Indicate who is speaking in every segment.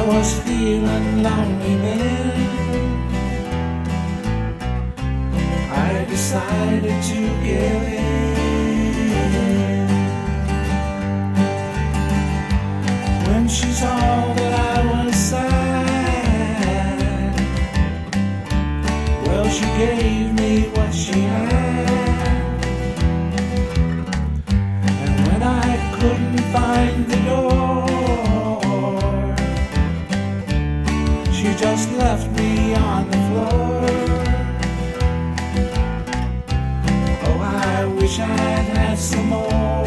Speaker 1: I was feeling lonely then. I decided to give in. When she saw that I was sad, well, she gave me what she had. And when I couldn't find the door, she just left me on the floor. Oh, I wish I'd had some more.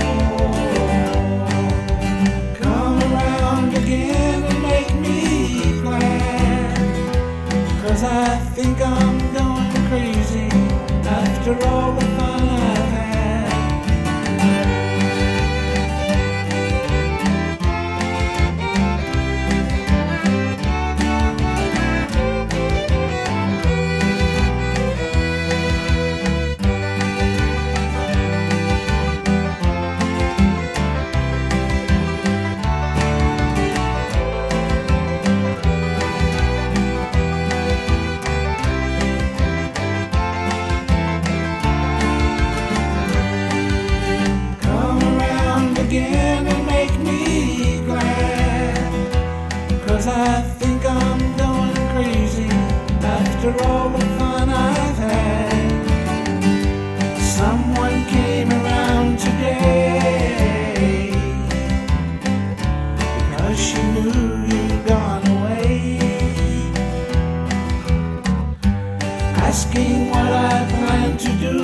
Speaker 1: Come around again and make me glad, 'cause I think I'm going crazy after all the fun I've had. Again and make me glad, 'cause I think I'm going crazy after all the fun I've had. Someone came around today because she knew you'd gone away, asking what I plan to do.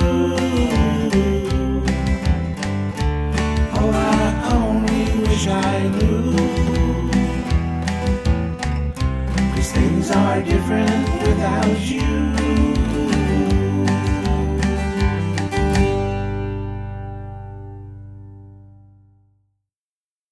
Speaker 1: I knew, 'cause things are different without you.